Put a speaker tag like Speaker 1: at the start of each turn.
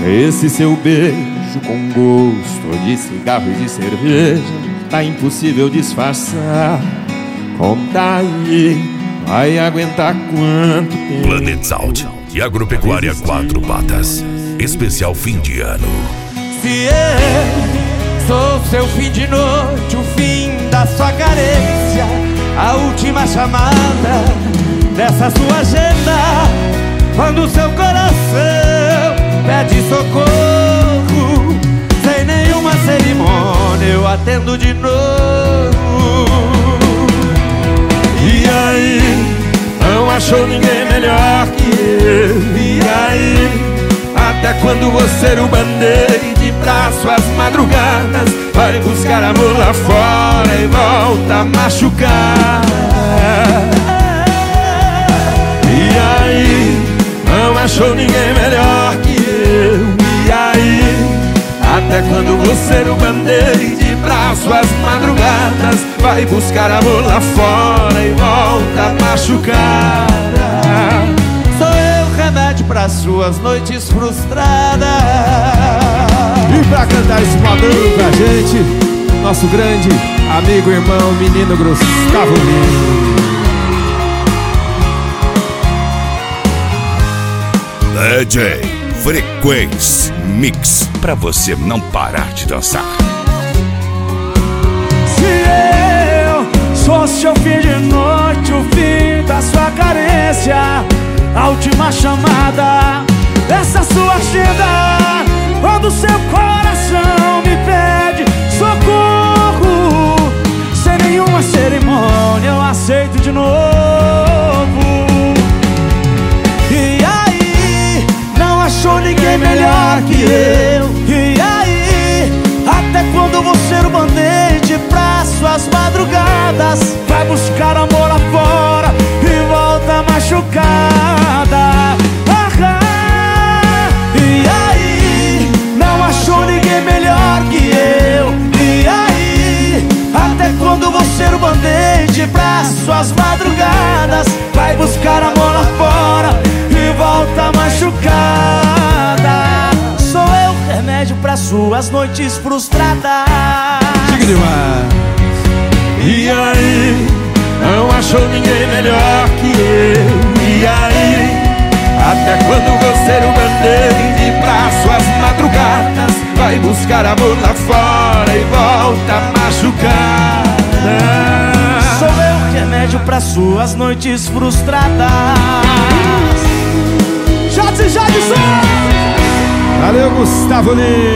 Speaker 1: Esse seu beijo com gosto de cigarro e de cerveja tá impossível disfarçar. Conta aí, vai aguentar quanto tempo?
Speaker 2: Planet Sound e Agropecuária Quatro Patas. Especial fim de ano.
Speaker 1: Se eu sou seu fim de noite, o fim da sua carência, a última chamada dessa sua agenda, quando seu coração pede socorro, sem nenhuma cerimônia eu atendo de novo. E aí, não achou ninguém melhor que eu? E aí, até quando você o band-aid pra suas madrugadas, vai buscar amor lá fora e volta a machucar? E aí, não achou ninguém melhor que eu? E aí, até quando você o band-aid pra suas madrugadas, vai buscar amor lá fora e volta a machucar? Sou eu remédio para suas noites frustradas.
Speaker 3: E pra cantar esse modão pra gente, nosso grande amigo, irmão, menino Gustavo Lima.
Speaker 2: DJ Frequência Mix, pra você não parar de dançar.
Speaker 4: Se eu sou seu fim de noite, o fim da sua carência, a última chamada dessa sua agenda, quando seu coração me pede socorro, sem nenhuma cerimônia eu aceito de novo. E aí, não achou ninguém melhor que eu? E aí, até quando você o band-aid pra suas madrugadas, vai buscar amor lá fora e volta machucada? E aí, não achou ninguém melhor que eu? E aí, até quando você o band-aid pra suas madrugadas, vai buscar amor lá fora e volta machucada? Sou eu remédio pra suas noites frustradas.
Speaker 3: Chique demais.
Speaker 1: E aí, não achou ninguém melhor que eu? E aí, até quando você o band-aid pra suas madrugadas, vai buscar amor lá fora e volta a machucar?
Speaker 4: Sou eu remédio pra suas noites frustradas.
Speaker 3: Valeu, Gustavo Lima.